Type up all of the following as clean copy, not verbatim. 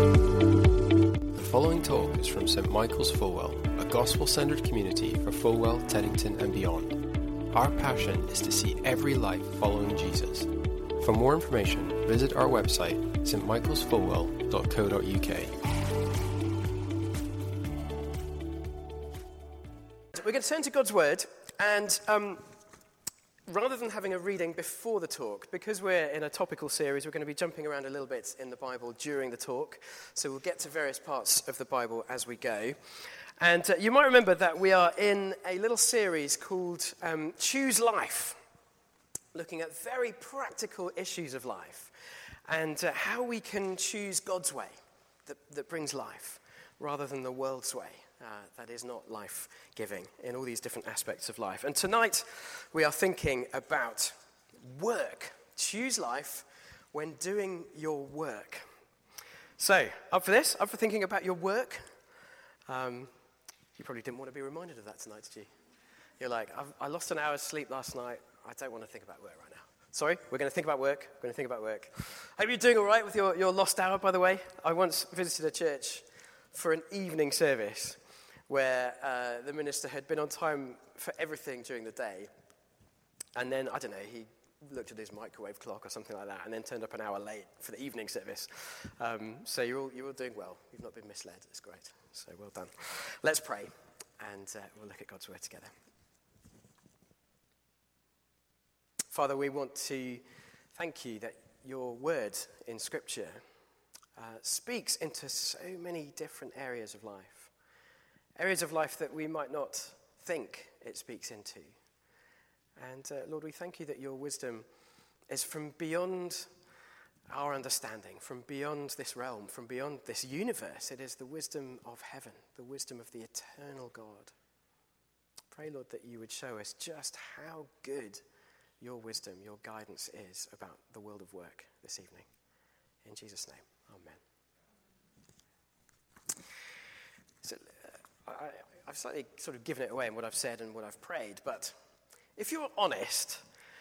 The following talk is from St Michael's Fulwell, a gospel-centered community for Fulwell, Teddington and beyond. Our passion is to see every life following Jesus. For more information, visit our website, stmichaelsfulwell.co.uk. We're going to turn to God's Word, and rather than having a reading before the talk, because we're in a topical series, we're going to be jumping around a little bit in the Bible during the talk, so we'll get to various parts of the Bible as we go. And you might remember that we are in a little series called Choose Life, looking at very practical issues of life, and how we can choose God's way that brings life, rather than the world's way. That is not life-giving in all these different aspects of life. And tonight, we are thinking about work. Choose life when doing your work. So, up for this? Up for thinking about your work? You probably didn't want to be reminded of that tonight, did you? You're like, I lost an hour's sleep last night. I don't want to think about work right now. Sorry, we're going to think about work. We're going to think about work. Hope you're doing all right with your lost hour, by the way. I once visited a church for an evening service where the minister had been on time for everything during the day. And then, I don't know, he looked at his microwave clock or something like that and then turned up an hour late for the evening service. So you're all doing well. You've not been misled. It's great. So well done. Let's pray, and we'll look at God's Word together. Father, we want to thank you that your Word in Scripture speaks into so many different areas of life. Areas of life that we might not think it speaks into. And Lord, we thank you that your wisdom is from beyond our understanding, from beyond this realm, from beyond this universe. It is the wisdom of heaven, the wisdom of the eternal God. Pray, Lord, that you would show us just how good your wisdom, your guidance is about the world of work this evening. In Jesus' name, amen. So, I've slightly sort of given it away in what I've said and what I've prayed, but if you're honest,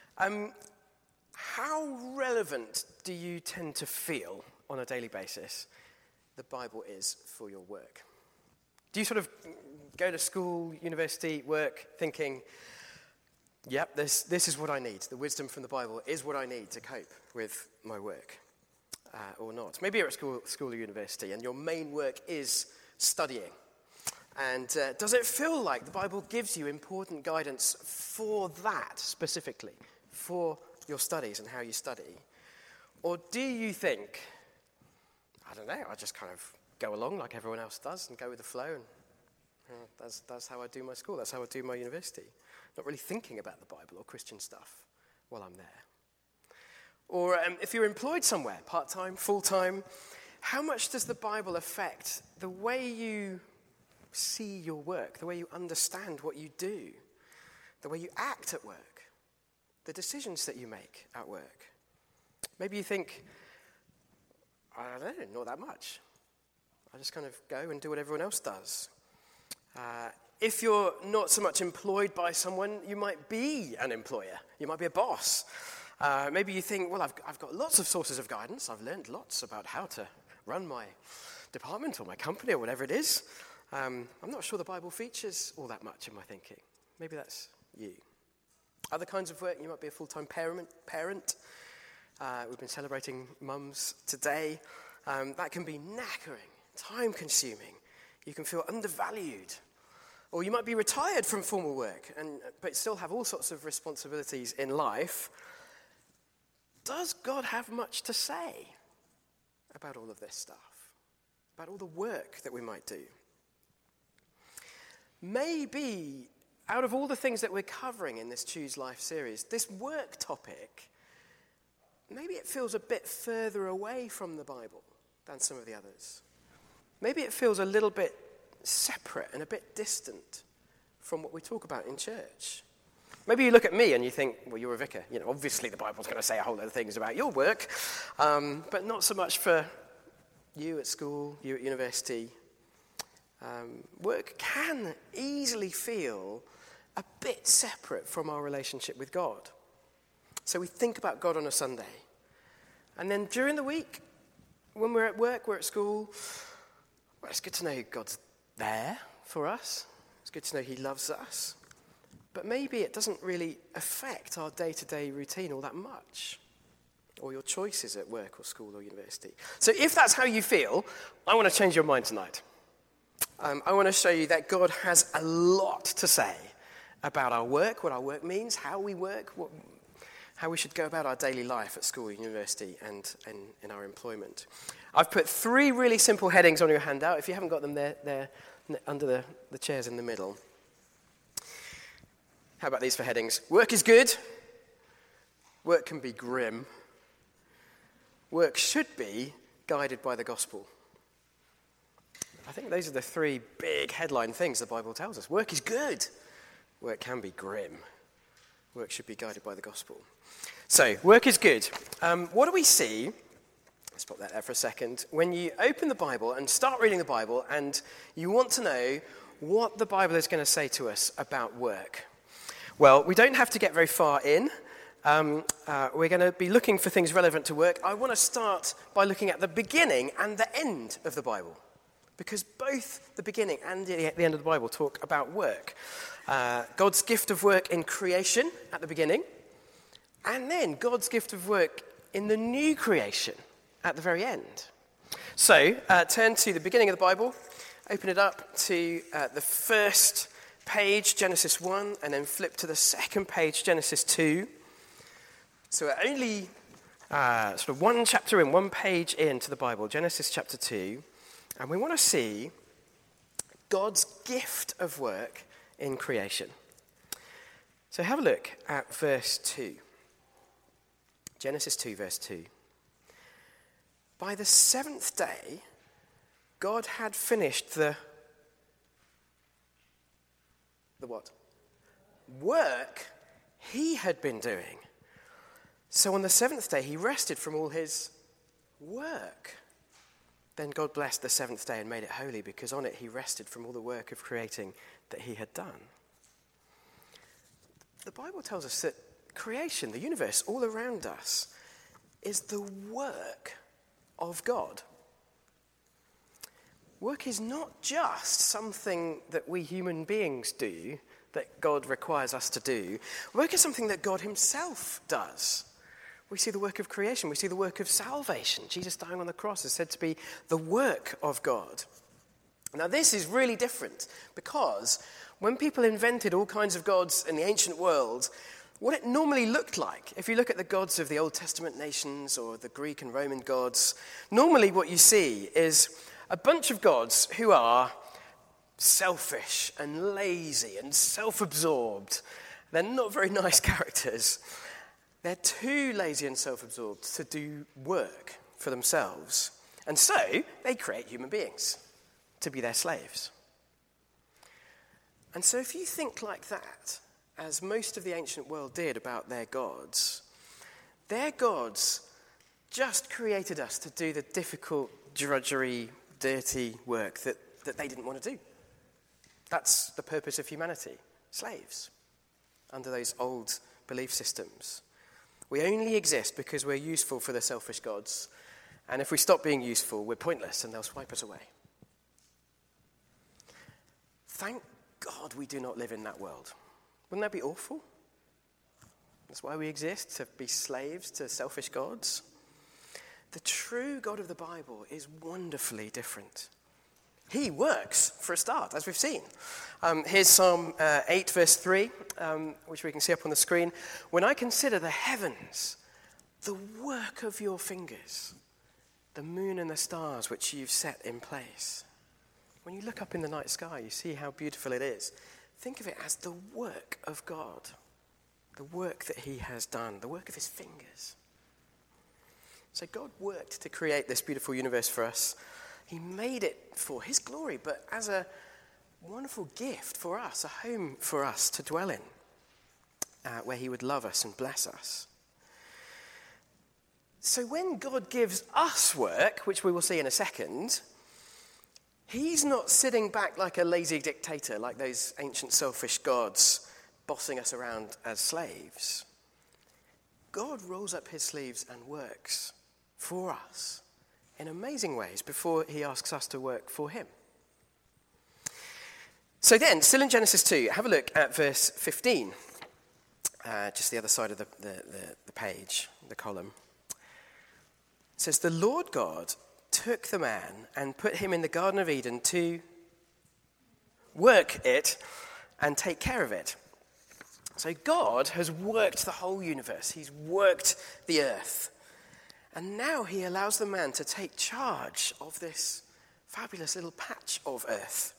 how relevant do you tend to feel on a daily basis the Bible is for your work? Do you sort of go to school, university, work, thinking, yep, this is what I need. The wisdom from the Bible is what I need to cope with my work, or not? Maybe you're at school or university and your main work is studying. And does it feel like the Bible gives you important guidance for that specifically, for your studies and how you study? Or do you think, I don't know, I just kind of go along like everyone else does and go with the flow, and that's how I do my school, that's how I do my university. Not really thinking about the Bible or Christian stuff while I'm there. Or if you're employed somewhere, part-time, full-time, how much does the Bible affect the way you see your work, the way you understand what you do, the way you act at work, the decisions that you make at work? Maybe you think, I don't know, not that much. I just kind of go and do what everyone else does. If you're not so much employed by someone, you might be an employer. You might be a boss. Maybe you think, well, I've got lots of sources of guidance. I've learned lots about how to run my department or my company or whatever it is. I'm not sure the Bible features all that much in my thinking. Maybe that's you. Other kinds of work, you might be a full-time parent. We've been celebrating mums today. That can be knackering, time-consuming. You can feel undervalued. Or you might be retired from formal work, but still have all sorts of responsibilities in life. Does God have much to say about all of this stuff? About all the work that we might do? Maybe, out of all the things that we're covering in this Choose Life series, this work topic, maybe it feels a bit further away from the Bible than some of the others. Maybe it feels a little bit separate and a bit distant from what we talk about in church. Maybe you look at me and you think, well, you're a vicar. You know, obviously the Bible's going to say a whole lot of things about your work, but not so much for you at school, you at university. Work can easily feel a bit separate from our relationship with God. So we think about God on a Sunday. And then during the week, When we're at work, we're at school, well, it's good to know God's there for us. It's good to know he loves us. But maybe it doesn't really affect our day-to-day routine all that much, or your choices at work or school or university. So if that's how you feel, I want to change your mind tonight. I want to show you that God has a lot to say about our work, what our work means, how we work, how we should go about our daily life at school, university, and in our employment. I've put 3 really simple headings on your handout. If you haven't got them, they're under the chairs in the middle. How about these for headings? Work is good. Work can be grim. Work should be guided by the gospel. I think those are the 3 big headline things the Bible tells us. Work is good. Work can be grim. Work should be guided by the gospel. So, work is good. What do we see? Let's pop that there for a second. When you open the Bible and start reading the Bible and you want to know what the Bible is going to say to us about work. Well, we don't have to get very far in. We're going to be looking for things relevant to work. I want to start by looking at the beginning and the end of the Bible, because both the beginning and the end of the Bible talk about work. God's gift of work in creation at the beginning, and then God's gift of work in the new creation at the very end. So, turn to the beginning of the Bible, open it up to the first page, Genesis 1, and then flip to the second page, Genesis 2. So we're only sort of one chapter in, one page into the Bible, Genesis chapter 2, and we want to see God's gift of work in creation. So have a look at verse 2. Genesis 2, verse 2. By the 7th day, God had finished the what? Work he had been doing. So on the 7th day, he rested from all his work. Then God blessed the 7th day and made it holy, because on it he rested from all the work of creating that he had done. The Bible tells us that creation, the universe all around us, is the work of God. Work is not just something that we human beings do, that God requires us to do. Work is something that God himself does. We see the work of creation. We see the work of salvation. Jesus dying on the cross is said to be the work of God. Now, this is really different, because when people invented all kinds of gods in the ancient world, what it normally looked like, if you look at the gods of the Old Testament nations or the Greek and Roman gods, normally what you see is a bunch of gods who are selfish and lazy and self-absorbed. They're not very nice characters. They're too lazy and self-absorbed to do work for themselves. And so they create human beings to be their slaves. And so if you think like that, as most of the ancient world did about their gods just created us to do the difficult, drudgery, dirty work that they didn't want to do. That's the purpose of humanity, slaves, under those old belief systems. We only exist because we're useful for the selfish gods, and if we stop being useful, we're pointless and they'll swipe us away. Thank God we do not live in that world. Wouldn't that be awful? That's why we exist, to be slaves to selfish gods. The true God of the Bible is wonderfully different. He works, for a start, as we've seen. Here's Psalm 8, verse 3, which we can see up on the screen. When I consider the heavens, the work of your fingers, the moon and the stars which you've set in place. When you look up in the night sky, you see how beautiful it is. Think of it as the work of God, the work that he has done, the work of his fingers. So God worked to create this beautiful universe for us. He made it for his glory, but as a wonderful gift for us, a home for us to dwell in, where he would love us and bless us. So when God gives us work, which we will see in a second, he's not sitting back like a lazy dictator, like those ancient selfish gods bossing us around as slaves. God rolls up his sleeves and works for us in amazing ways before he asks us to work for him. So then, still in Genesis 2, have a look at verse 15. Just the other side of the page, the column. It says, the Lord God took the man and put him in the Garden of Eden to work it and take care of it. So God has worked the whole universe. He's worked the earth. And now he allows the man to take charge of this fabulous little patch of earth.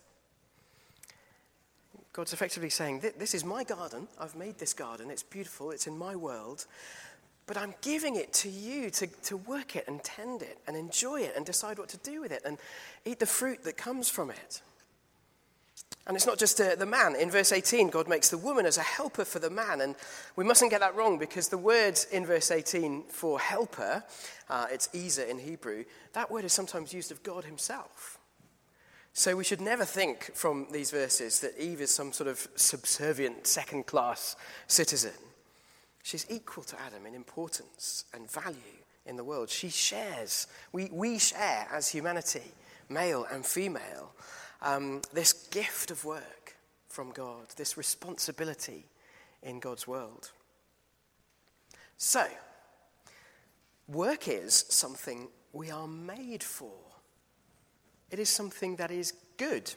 God's effectively saying, this is my garden. I've made this garden. It's beautiful. It's in my world. But I'm giving it to you to work it and tend it and enjoy it and decide what to do with it and eat the fruit that comes from it. And it's not just the man. In verse 18, God makes the woman as a helper for the man. And we mustn't get that wrong, because the word in verse 18 for helper, it's Ezer in Hebrew, that word is sometimes used of God himself. So we should never think from these verses that Eve is some sort of subservient second-class citizen. She's equal to Adam in importance and value in the world. She shares, we share as humanity, male and female, this gift of work from God, this responsibility in God's world. So, work is something we are made for. It is something that is good.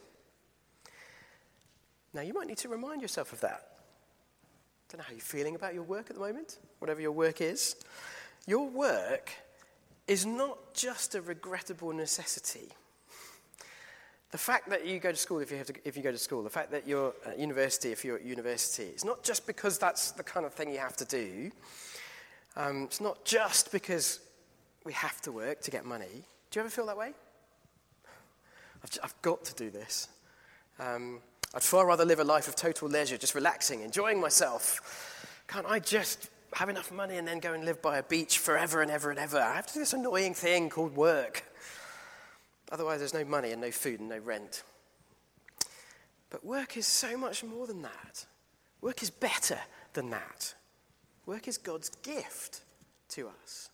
Now, you might need to remind yourself of that. I don't know how you're feeling about your work at the moment, whatever your work is. Your work is not just a regrettable necessity. The fact that you go to school, if you go to school, the fact that you're at university, if you're at university, it's not just because that's the kind of thing you have to do. It's not just because we have to work to get money. Do you ever feel that way? I've got to do this. I'd far rather live a life of total leisure, just relaxing, enjoying myself. Can't I just have enough money and then go and live by a beach forever and ever and ever? I have to do this annoying thing called work. Otherwise, there's no money and no food and no rent. But work is so much more than that. Work is better than that. Work is God's gift to us.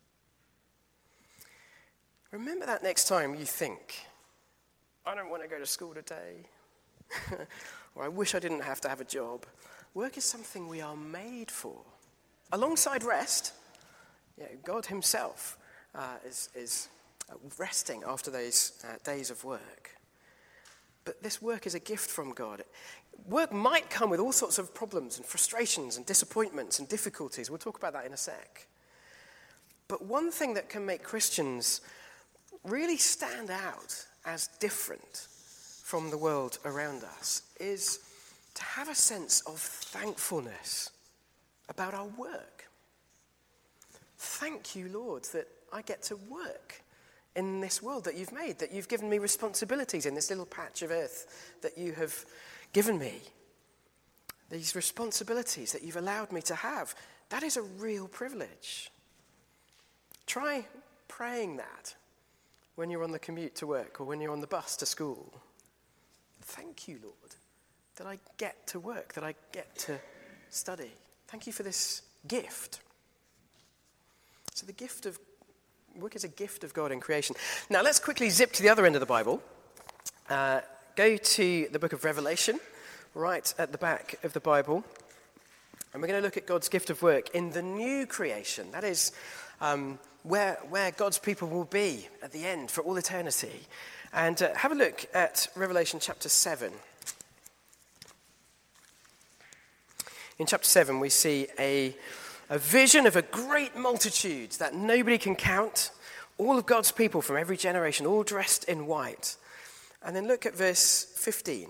Remember that next time you think, I don't want to go to school today, or I wish I didn't have to have a job. Work is something we are made for. Alongside rest, God himself is resting after those days of work. But this work is a gift from God. Work might come with all sorts of problems and frustrations and disappointments and difficulties. We'll talk about that in a sec. But one thing that can make Christians really stand out as different from the world around us is to have a sense of thankfulness about our work. Thank you, Lord, that I get to work in this world that you've made, that you've given me responsibilities in this little patch of earth that you have given me. These responsibilities that you've allowed me to have, that is a real privilege. Try praying that when you're on the commute to work or when you're on the bus to school. Thank you, Lord, that I get to work, that I get to study. Thank you for this gift. So the gift of work is a gift of God in creation. Now let's quickly zip to the other end of the Bible. Go to the book of Revelation, right at the back of the Bible. And we're going to look at God's gift of work in the new creation. That is where God's people will be at the end for all eternity. And have a look at Revelation chapter 7. In chapter 7 we see a vision of a great multitude that nobody can count. All of God's people from every generation, all dressed in white. And then look at verse 15.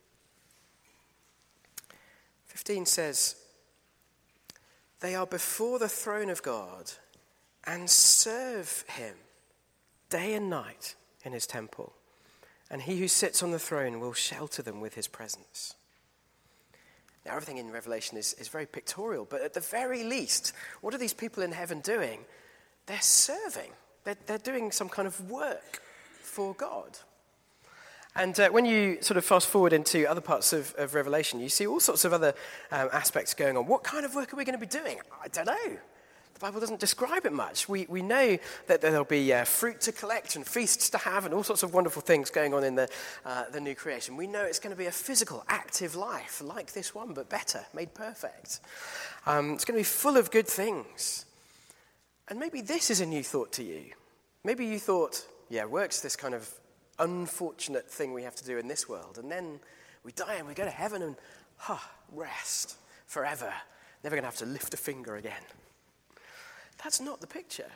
15 says, they are before the throne of God and serve him day and night in his temple. And he who sits on the throne will shelter them with his presence. Now, everything in Revelation is very pictorial, but at the very least, what are these people in heaven doing? They're serving. They're doing some kind of work for God. And when you sort of fast forward into other parts of Revelation, you see all sorts of other aspects going on. What kind of work are we going to be doing? I don't know. The Bible doesn't describe it much. We know that there'll be fruit to collect and feasts to have and all sorts of wonderful things going on in the new creation. We know it's going to be a physical, active life like this one, but better, made perfect. It's going to be full of good things. And maybe this is a new thought to you. Maybe you thought, work's this kind of unfortunate thing we have to do in this world. And then we die and we go to heaven and rest forever. Never going to have to lift a finger again. That's not the picture.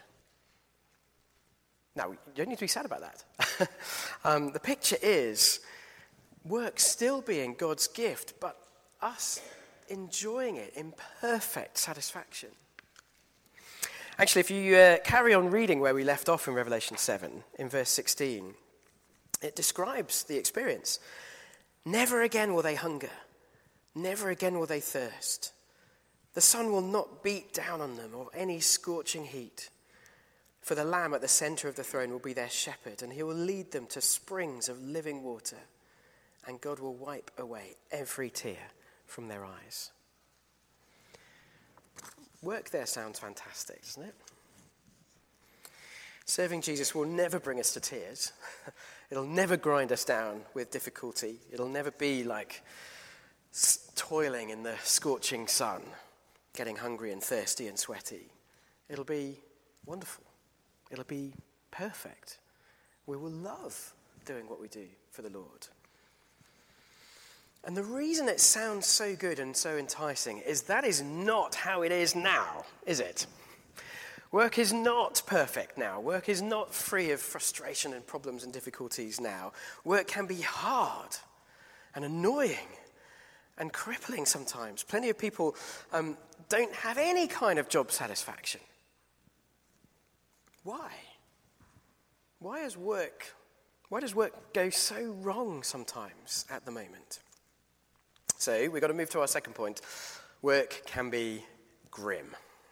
Now, you don't need to be sad about that. The picture is work still being God's gift, but us enjoying it in perfect satisfaction. Actually, if you carry on reading where we left off in Revelation 7, in verse 16, it describes the experience. Never again will they hunger. Never again will they thirst. The sun will not beat down on them or any scorching heat. For the Lamb at the center of the throne will be their shepherd, and he will lead them to springs of living water, and God will wipe away every tear from their eyes. Work there sounds fantastic, doesn't it? Serving Jesus will never bring us to tears. It'll never grind us down with difficulty. It'll never be like toiling in the scorching sun, getting hungry and thirsty and sweaty. It'll be wonderful. It'll be perfect. We will love doing what we do for the Lord. And the reason it sounds so good and so enticing is that is not how it is now, is it? Work is not perfect now. Work is not free of frustration and problems and difficulties now. Work can be hard and annoying and crippling sometimes. Plenty of people don't have any kind of job satisfaction. Why? Why does work go so wrong sometimes at the moment? So we've got to move to our second point. Work can be grim.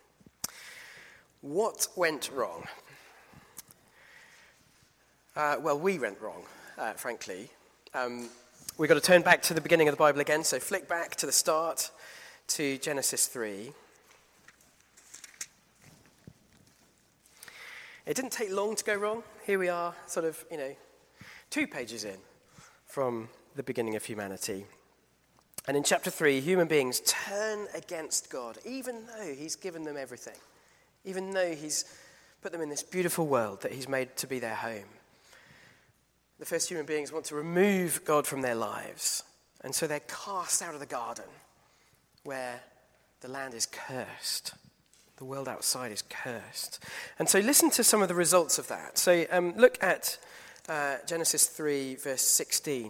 What went wrong? We went wrong, frankly. We've got to turn back to the beginning of the Bible again, so flick back to the start, to Genesis 3. It didn't take long to go wrong. Here we are, 2 pages in from the beginning of humanity. And in chapter 3, human beings turn against God, even though he's given them everything, even though he's put them in this beautiful world that he's made to be their home. The first human beings want to remove God from their lives, and so they're cast out of the garden where the land is cursed. The world outside is cursed. And so listen to some of the results of that. So look at Genesis 3, verse 16.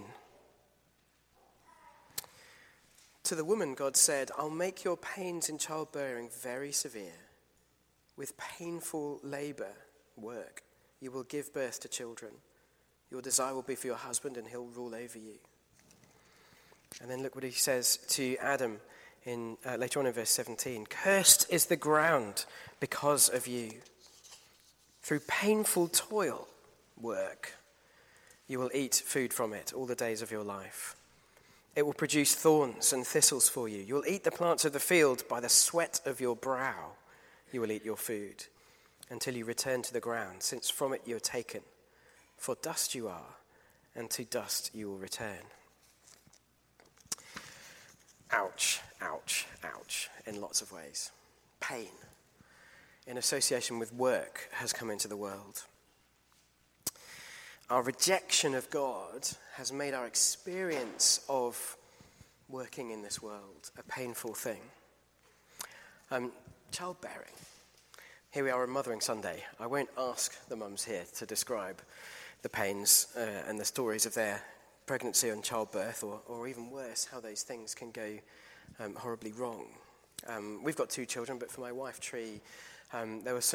To the woman, God said, I'll make your pains in childbearing very severe. With painful labor, work, you will give birth to children. Your desire will be for your husband, and he'll rule over you. And then look what he says to Adam later on in verse 17. Cursed is the ground because of you. Through painful toil, work, you will eat food from it all the days of your life. It will produce thorns and thistles for you. You will eat the plants of the field. By the sweat of your brow you will eat your food until you return to the ground, since from it you are taken. For dust you are, and to dust you will return. Ouch, ouch, ouch, in lots of ways. Pain, in association with work, has come into the world. Our rejection of God has made our experience of working in this world a painful thing. Childbearing. Here we are on Mothering Sunday. I won't ask the mums here to describe the pains and the stories of their pregnancy and childbirth, or even worse, how those things can go horribly wrong. We've got 2 children, but for my wife, Tree, there was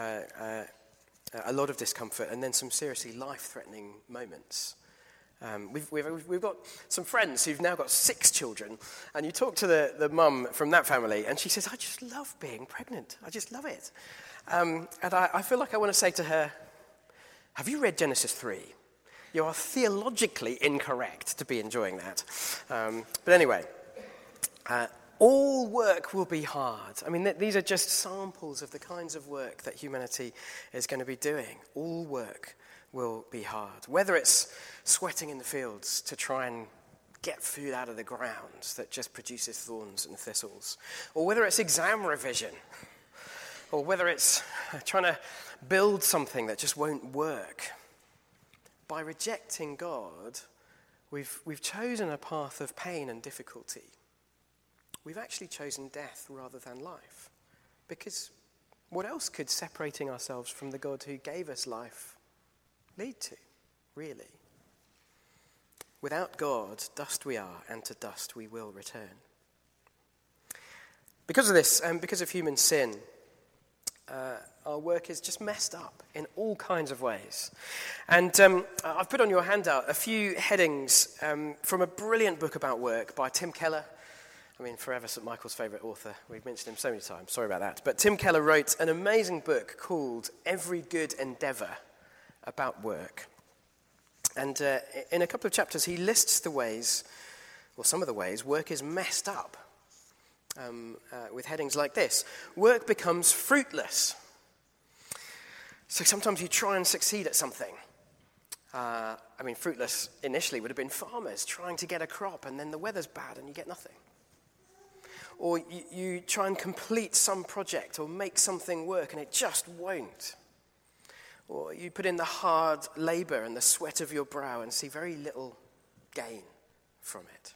a lot of discomfort and then some seriously life-threatening moments. We've got some friends who've now got 6 children, and you talk to the mum from that family, and she says, I just love being pregnant. I just love it. And I feel like I want to say to her, have you read Genesis 3? You are theologically incorrect to be enjoying that. But anyway, All work will be hard. I mean, these are just samples of the kinds of work that humanity is going to be doing. All work will be hard. Whether it's sweating in the fields to try and get food out of the ground that just produces thorns and thistles, or whether it's exam revision, or whether it's trying to build something that just won't work. By rejecting God, we've chosen a path of pain and difficulty. We've actually chosen death rather than life. Because what else could separating ourselves from the God who gave us life lead to, really? Without God, dust we are, and to dust we will return. Because of this, and because of human sin, our work is just messed up in all kinds of ways. And I've put on your handout a few headings from a brilliant book about work by Tim Keller. I mean, forever St. Michael's favourite author. We've mentioned him so many times. Sorry about that. But Tim Keller wrote an amazing book called Every Good Endeavour about work. And in a couple of chapters, he lists the ways, or some of the ways, work is messed up. With headings like this. Work becomes fruitless. So sometimes you try and succeed at something. Fruitless initially would have been farmers trying to get a crop, and then the weather's bad and you get nothing. Or you try and complete some project or make something work and it just won't. Or you put in the hard labour and the sweat of your brow and see very little gain from it.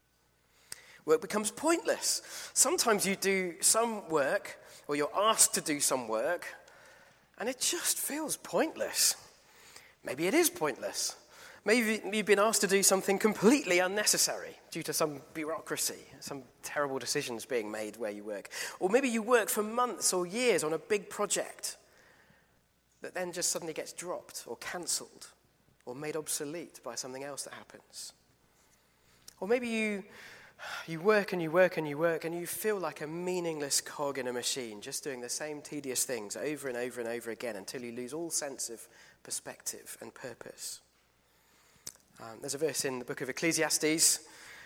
Work becomes pointless. Sometimes you do some work, or you're asked to do some work, and it just feels pointless. Maybe it is pointless. Maybe you've been asked to do something completely unnecessary due to some bureaucracy, some terrible decisions being made where you work. Or maybe you work for months or years on a big project that then just suddenly gets dropped or cancelled or made obsolete by something else that happens. Or maybe you work and you work and you work and you feel like a meaningless cog in a machine, just doing the same tedious things over and over and over again until you lose all sense of perspective and purpose. There's a verse in the book of Ecclesiastes,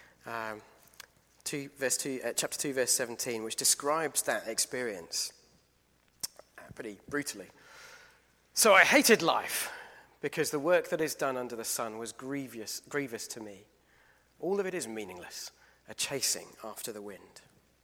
chapter 2, verse 17, which describes that experience pretty brutally. So I hated life because the work that is done under the sun was grievous to me. All of it is meaningless, a chasing after the wind.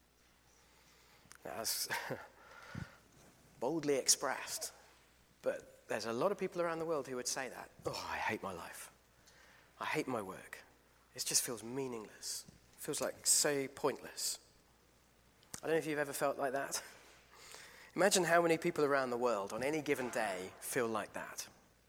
That's boldly expressed, but there's a lot of people around the world who would say that. Oh, I hate my life. I hate my work. It just feels meaningless. It feels like so pointless. I don't know if you've ever felt like that. Imagine how many people around the world on any given day feel like that.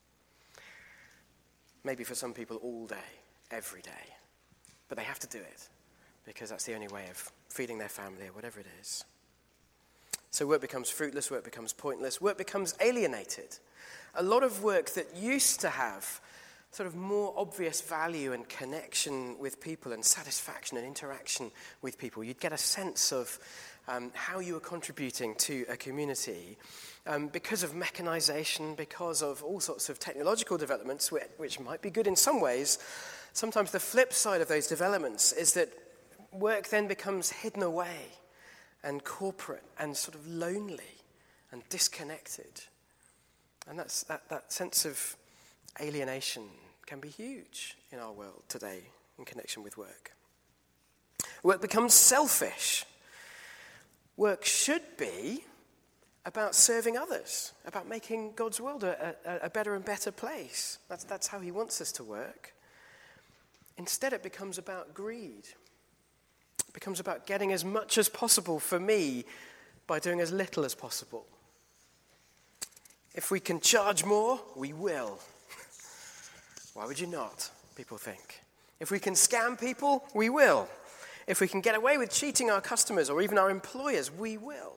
Maybe for some people all day, every day. But they have to do it because that's the only way of feeding their family or whatever it is. So work becomes fruitless, work becomes pointless, work becomes alienated. A lot of work that used to have sort of more obvious value and connection with people and satisfaction and interaction with people. You'd get a sense of how you were contributing to a community because of mechanization, because of all sorts of technological developments, which might be good in some ways. Sometimes the flip side of those developments is that work then becomes hidden away and corporate and sort of lonely and disconnected. And that sense of alienation can be huge in our world today in connection with work. Work becomes selfish. Work should be about serving others, about making God's world a better and better place. That's how he wants us to work. Instead, it becomes about greed. It becomes about getting as much as possible for me by doing as little as possible. If we can charge more, we will. Why would you not, people think? If we can scam people, we will. If we can get away with cheating our customers or even our employers, we will.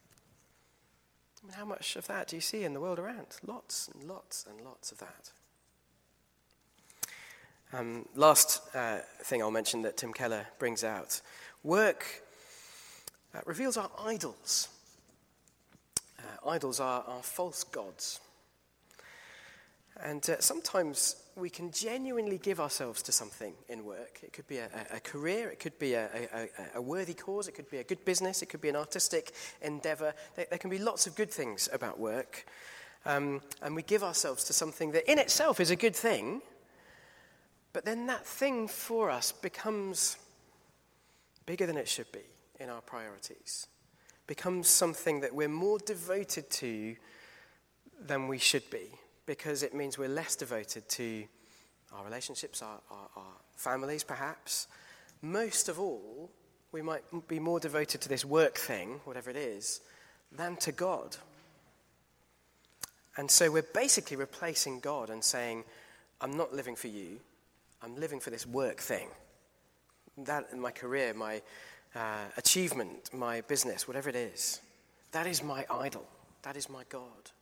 I mean, how much of that do you see in the world around? Lots and lots and lots of that. Last thing I'll mention that Tim Keller brings out. Work reveals our idols. Idols are false gods. And sometimes we can genuinely give ourselves to something in work. It could be a career, it could be a worthy cause, it could be a good business, it could be an artistic endeavour. There can be lots of good things about work. And we give ourselves to something that in itself is a good thing, but then that thing for us becomes bigger than it should be in our priorities. Becomes something that we're more devoted to than we should be, because it means we're less devoted to our relationships, our families perhaps. Most of all, we might be more devoted to this work thing, whatever it is, than to God. And so we're basically replacing God and saying, I'm not living for you, I'm living for this work thing. That, my career, my achievement, my business, whatever it is, that is my idol. That is my God.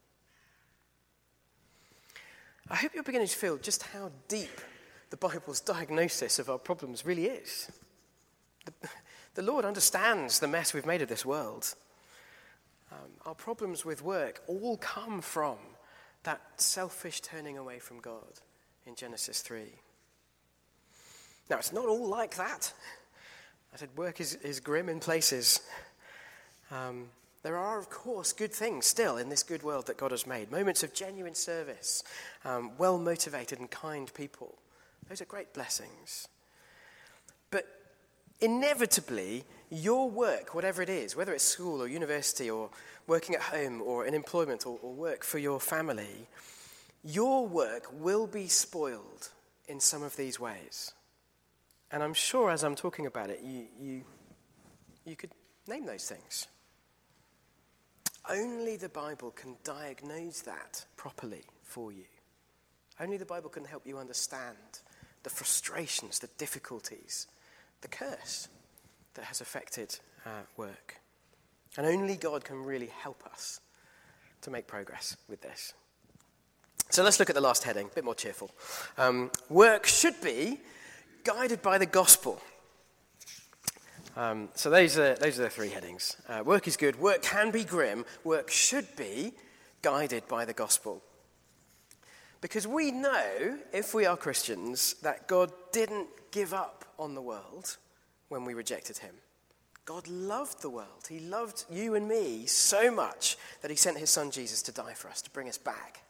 I hope you're beginning to feel just how deep the Bible's diagnosis of our problems really is. The Lord understands the mess we've made of this world. Our problems with work all come from that selfish turning away from God in Genesis 3. Now, it's not all like that. I said work is grim in places. There are, of course, good things still in this good world that God has made. Moments of genuine service, well-motivated and kind people. Those are great blessings. But inevitably, your work, whatever it is, whether it's school or university or working at home or in employment or work for your family, your work will be spoiled in some of these ways. And I'm sure as I'm talking about it, you could name those things. Only the Bible can diagnose that properly for you. Only the Bible can help you understand the frustrations, the difficulties, the curse that has affected work. And only God can really help us to make progress with this. So let's look at the last heading, a bit more cheerful. Work should be guided by the gospel. So those are the three headings. Work is good, work can be grim, work should be guided by the gospel. Because we know, if we are Christians, that God didn't give up on the world when we rejected him. God loved the world. He loved you and me so much that he sent his son Jesus to die for us, to bring us back.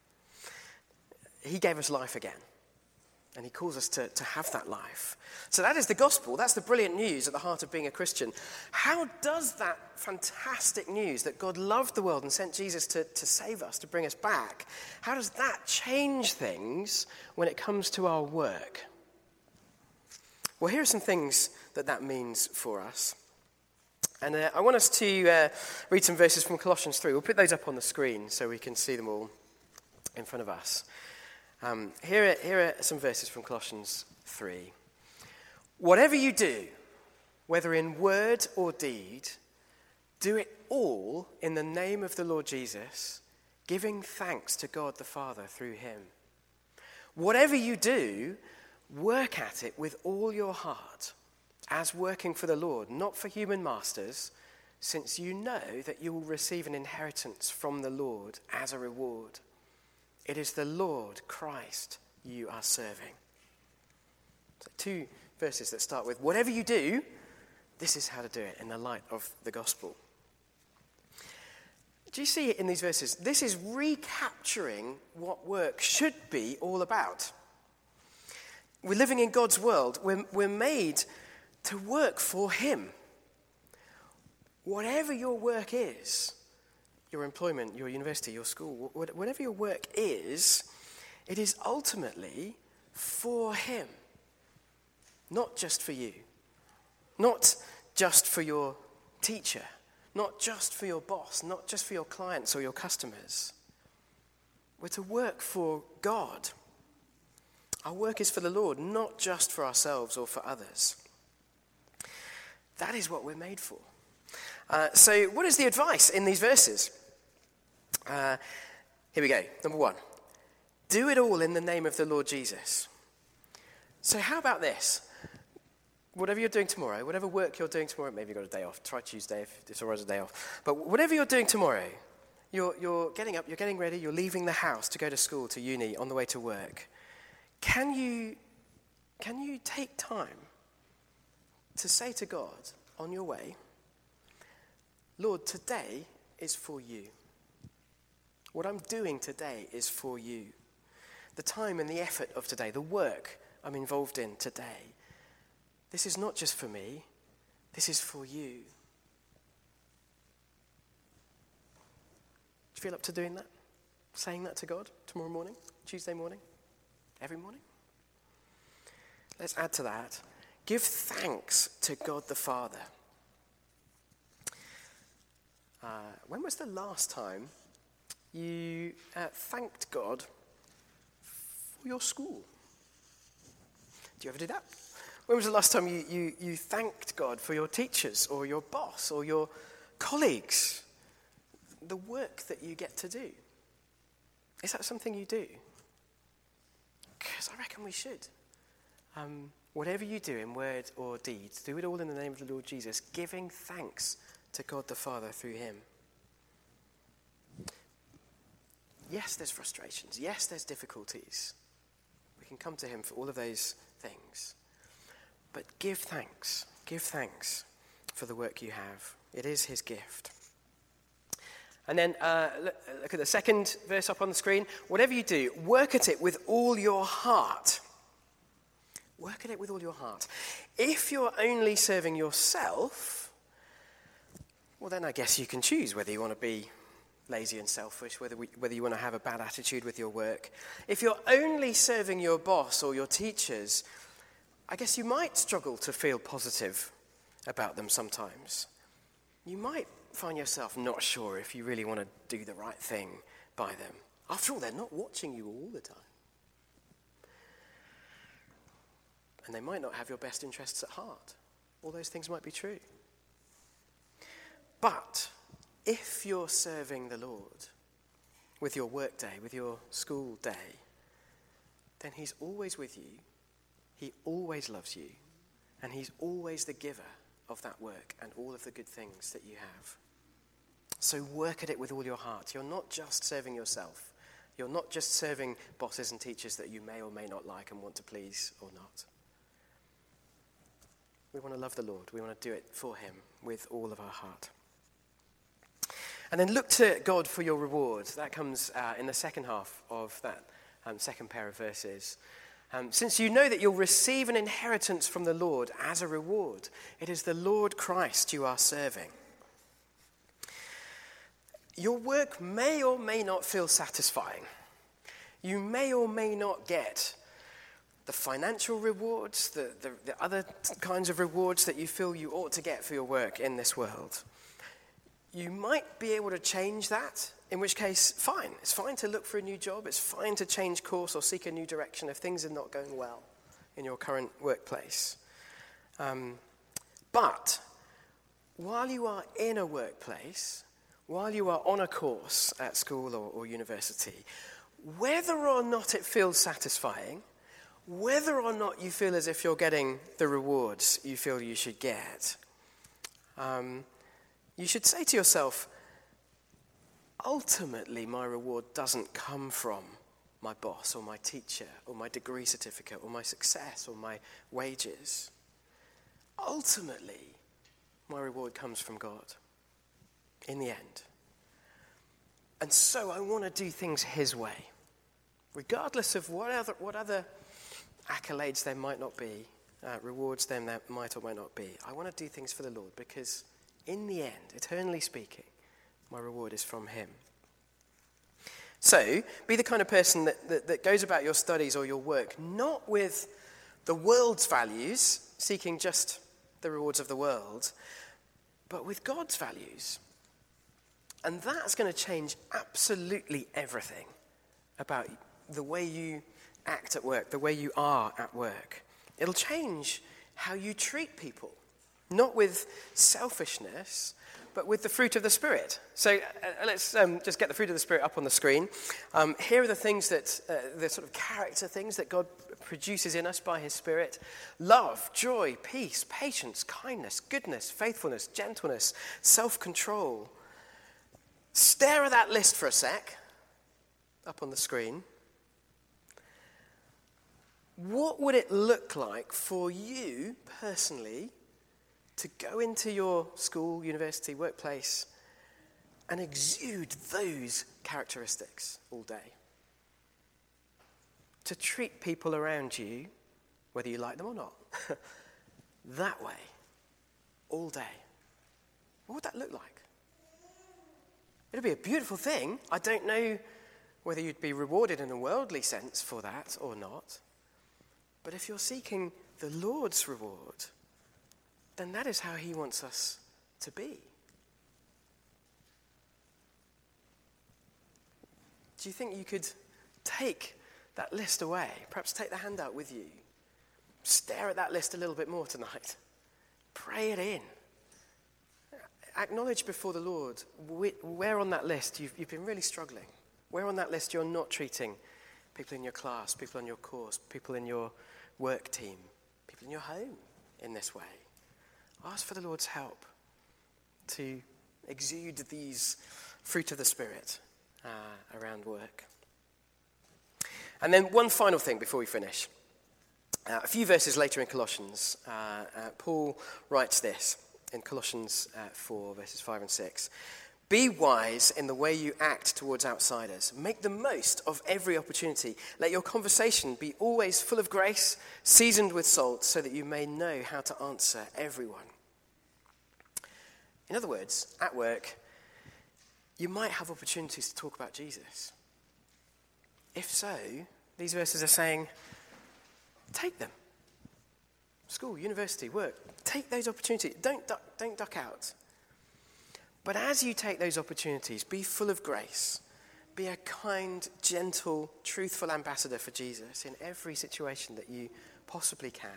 He gave us life again. And he calls us to have that life. So that is the gospel. That's the brilliant news at the heart of being a Christian. How does that fantastic news that God loved the world and sent Jesus to save us, to bring us back, how does that change things when it comes to our work? Well, here are some things that means for us. And I want us to read some verses from Colossians 3. We'll put those up on the screen so we can see them all in front of us. Here are some verses from Colossians 3. Whatever you do, whether in word or deed, do it all in the name of the Lord Jesus, giving thanks to God the Father through him. Whatever you do, work at it with all your heart, as working for the Lord, not for human masters, since you know that you will receive an inheritance from the Lord as a reward. It is the Lord Christ you are serving. So 2 verses that start with, whatever you do, this is how to do it in the light of the gospel. Do you see it in these verses? This is recapturing what work should be all about. We're living in God's world. We're made to work for him. Whatever your work is, your employment, your university, your school, whatever your work is, it is ultimately for him. Not just for you. Not just for your teacher. Not just for your boss. Not just for your clients or your customers. We're to work for God. Our work is for the Lord, not just for ourselves or for others. That is what we're made for. So what is the advice in these verses? Here we go. Number 1. Do it all in the name of the Lord Jesus. So how about this? Whatever you're doing tomorrow, whatever work you're doing tomorrow, maybe you've got a day off. Try Tuesday if it's always a day off. But whatever you're doing tomorrow, You're getting up, you're getting ready, you're leaving the house to go to school, to uni, on the way to work. Can you take time to say to God on your way, Lord, today is for you. What I'm doing today is for you. The time and the effort of today, the work I'm involved in today, this is not just for me, this is for you. Do you feel up to doing that? Saying that to God tomorrow morning, Tuesday morning, every morning? Let's add to that. Give thanks to God the Father. When was the last time you thanked God for your school? Do you ever do that? When was the last time you thanked God for your teachers or your boss or your colleagues? The work that you get to do. Is that something you do? Because I reckon we should. Whatever you do in word or deed, do it all in the name of the Lord Jesus, giving thanks to God the Father through him. Yes, there's frustrations. Yes, there's difficulties. We can come to him for all of those things. But give thanks. Give thanks for the work you have. It is his gift. And then look at the second verse up on the screen. Whatever you do, work at it with all your heart. Work at it with all your heart. If you're only serving yourself, well, then I guess you can choose whether you want to be lazy and selfish, whether you want to have a bad attitude with your work. If you're only serving your boss or your teachers, I guess you might struggle to feel positive about them sometimes. You might find yourself not sure if you really want to do the right thing by them. After all, they're not watching you all the time. And they might not have your best interests at heart. All those things might be true. But if you're serving the Lord with your work day, with your school day, then he's always with you. He always loves you. And he's always the giver of that work and all of the good things that you have. So work at it with all your heart. You're not just serving yourself. You're not just serving bosses and teachers that you may or may not like and want to please or not. We want to love the Lord. We want to do it for him with all of our heart. And then look to God for your reward. That comes in the second half of that second pair of verses. Since you know that you'll receive an inheritance from the Lord as a reward, it is the Lord Christ you are serving. Your work may or may not feel satisfying. You may or may not get the financial rewards, the other kinds of rewards that you feel you ought to get for your work in this world. You might be able to change that, in which case, fine. It's fine to look for a new job. It's fine to change course or seek a new direction if things are not going well in your current workplace. But while you are in a workplace, while you are on a course at school or university, whether or not it feels satisfying, whether or not you feel as if you're getting the rewards you feel you should get, you should say to yourself, ultimately my reward doesn't come from my boss or my teacher or my degree certificate or my success or my wages. Ultimately, my reward comes from God in the end. And so I want to do things his way, regardless of what other accolades there might not be, rewards there might or might not be. I want to do things for the Lord because in the end, eternally speaking, my reward is from him. So, be the kind of person that goes about your studies or your work, not with the world's values, seeking just the rewards of the world, but with God's values. And that's going to change absolutely everything about the way you act at work, the way you are at work. It'll change how you treat people, not with selfishness, but with the fruit of the Spirit. So let's just get the fruit of the Spirit up on the screen. Here are the things that, the sort of character things that God produces in us by his Spirit. Love, joy, peace, patience, kindness, goodness, faithfulness, gentleness, self-control. Stare at that list for a sec, up on the screen. What would it look like for you personally to go into your school, university, workplace and exude those characteristics all day? To treat people around you, whether you like them or not, that way, all day. What would that look like? It'd be a beautiful thing. I don't know whether you'd be rewarded in a worldly sense for that or not. But if you're seeking the Lord's reward, then that is how he wants us to be. Do you think you could take that list away? Perhaps take the handout with you. Stare at that list a little bit more tonight. Pray it in. Acknowledge before the Lord where on that list you've been really struggling. Where on that list you're not treating people in your class, people on your course, people in your work team, people in your home in this way. Ask for the Lord's help to exude these fruit of the Spirit around work. And then one final thing before we finish. A few verses later in Colossians, Paul writes this in Colossians 4, verses 5 and 6. Be wise in the way you act towards outsiders. Make the most of every opportunity. Let your conversation be always full of grace, seasoned with salt, so that you may know how to answer everyone. In other words, at work, you might have opportunities to talk about Jesus. If so, these verses are saying, take them. School, university, work. Take those opportunities. Don't duck out. But as you take those opportunities, be full of grace. Be a kind, gentle, truthful ambassador for Jesus in every situation that you possibly can.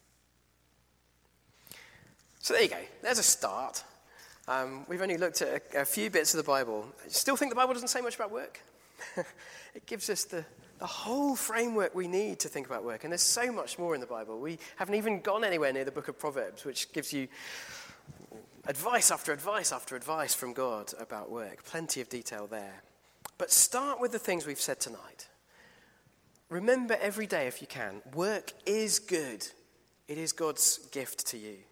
So there you go. There's a start. We've only looked at a few bits of the Bible. Still think the Bible doesn't say much about work? It gives us the whole framework we need to think about work. And there's so much more in the Bible. We haven't even gone anywhere near the book of Proverbs, which gives you advice after advice after advice from God about work. Plenty of detail there. But start with the things we've said tonight. Remember every day, if you can, work is good. It is God's gift to you.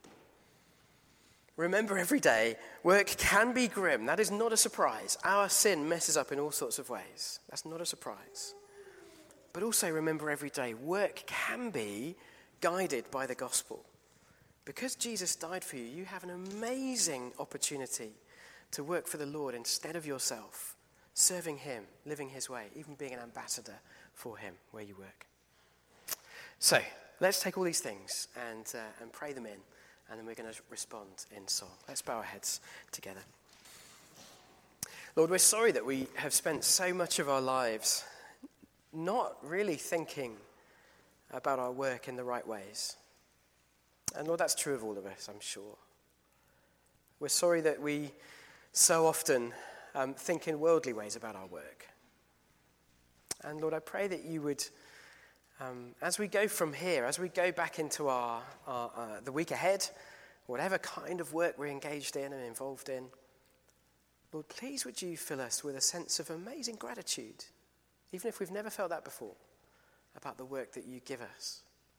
Remember every day, work can be grim. That is not a surprise. Our sin messes up in all sorts of ways. That's not a surprise. But also remember every day, work can be guided by the gospel. Because Jesus died for you, you have an amazing opportunity to work for the Lord instead of yourself, serving him, living his way, even being an ambassador for him where you work. So let's take all these things and pray them in, and then we're going to respond in song. Let's bow our heads together. Lord, we're sorry that we have spent so much of our lives not really thinking about our work in the right ways. And Lord, that's true of all of us, I'm sure. We're sorry that we so often think in worldly ways about our work. And Lord, I pray that you would, as we go from here, as we go back into the week ahead, whatever kind of work we're engaged in and involved in, Lord, please would you fill us with a sense of amazing gratitude, even if we've never felt that before, about the work that you give us.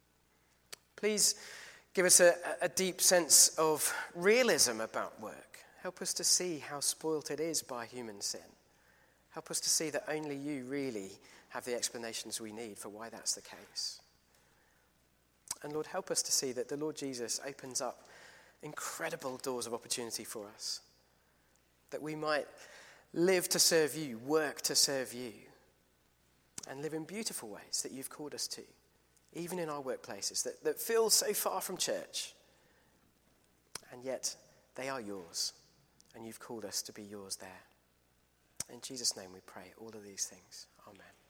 Please give us a deep sense of realism about work. Help us to see how spoilt it is by human sin. Help us to see that only you really have the explanations we need for why that's the case. And Lord, help us to see that the Lord Jesus opens up incredible doors of opportunity for us. That we might live to serve you, work to serve you, and live in beautiful ways that you've called us to. Even in our workplaces that feel so far from church. And yet they are yours. And you've called us to be yours there. In Jesus' name we pray all of these things. Amen.